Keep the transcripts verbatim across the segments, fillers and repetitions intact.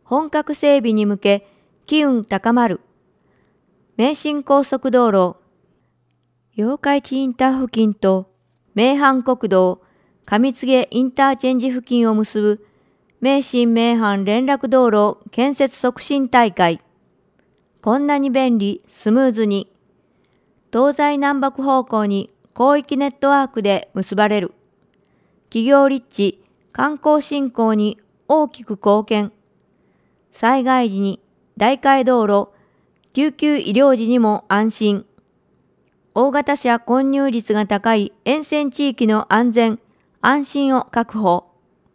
本格整備に向け機運高まる。名神高速道路、八日市インター付近と名阪国道上柘インターチェンジ付近を結ぶ名神名阪連絡道路建設促進大会。こんなに便利、スムーズに。東西南北方向に広域ネットワークで結ばれる。企業立地、観光振興に大きく貢献。災害時に大街道路、救急医療時にも安心。大型車混入率が高い沿線地域の安全、安心を確保。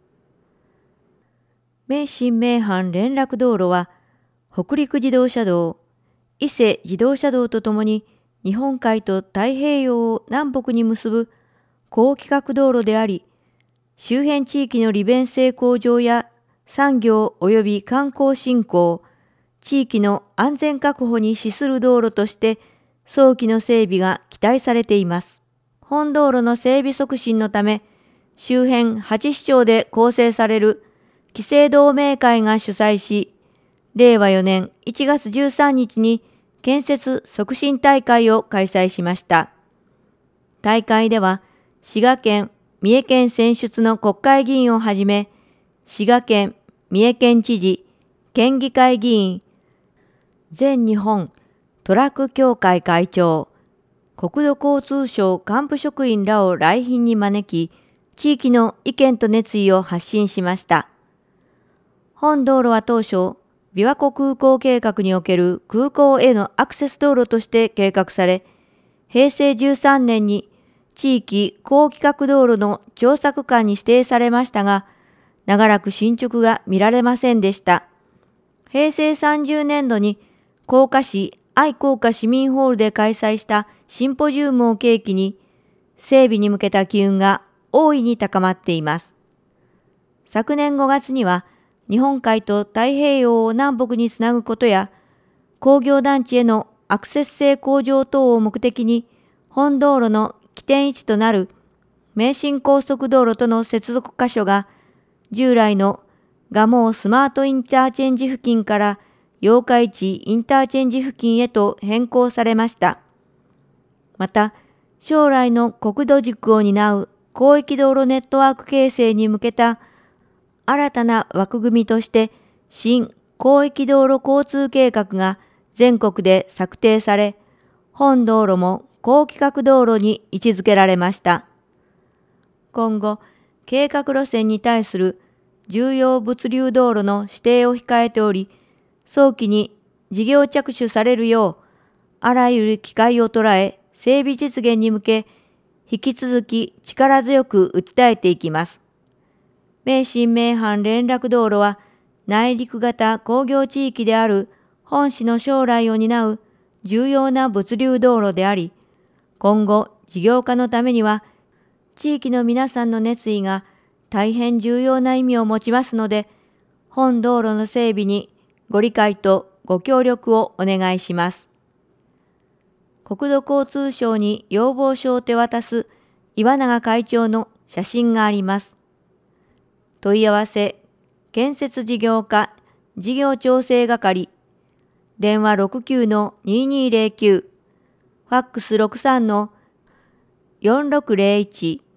名神名阪連絡道路は、北陸自動車道、伊勢自動車道とともに日本海と太平洋を南北に結ぶ高規格道路であり、周辺地域の利便性向上や産業及び観光振興、地域の安全確保に資する道路として早期の整備が期待されています。本道路の整備促進のため、周辺はち市町で構成される期成同盟会が主催し、れいわよねんいちがつじゅうさんにちに建設促進大会を開催しました。大会では、滋賀県、三重県選出の国会議員をはじめ、滋賀県、三重県知事、県議会議員、全日本トラック協会会長、国土交通省幹部職員らを来賓に招き、地域の意見と熱意を発信しました。本道路は当初、琵琶湖空港計画における空港へのアクセス道路として計画され、へいせいじゅうさんねんに地域高規格道路の調査区間に指定されましたが、長らく進捗が見られませんでした。へいせいさんじゅうねんどに甲賀市愛甲賀市民ホールで開催したシンポジウムを契機に、整備に向けた機運が大いに高まっています。昨年ごがつには、日本海と太平洋を南北につなぐことや、工業団地へのアクセス性向上等を目的に、本道路の起点位置となる名神高速道路との接続箇所が、従来の蒲生スマートインターチェンジ付近から八日市インターチェンジ付近へと変更されました。また、将来の国土軸を担う広域道路ネットワーク形成に向けた新たな枠組みとして新広域道路交通計画が全国で策定され、本道路も高規格道路に位置づけられました。今後、計画路線に対する重要物流道路の指定を控えており、早期に事業着手されるよう、あらゆる機会を捉え、整備実現に向け、引き続き力強く訴えていきます。名神名阪連絡道路は、内陸型工業地域である本市の将来を担う重要な物流道路であり、今後事業化のためには、地域の皆さんの熱意が大変重要な意味を持ちますので、本道路の整備にご理解とご協力をお願いします。国土交通省に要望書を手渡す岩永会長の写真があります。問い合わせ、建設事業課事業調整係、電話 ろくきゅうのにーにーぜろきゅう、ファックス ろくさんのよんろくぜろいち、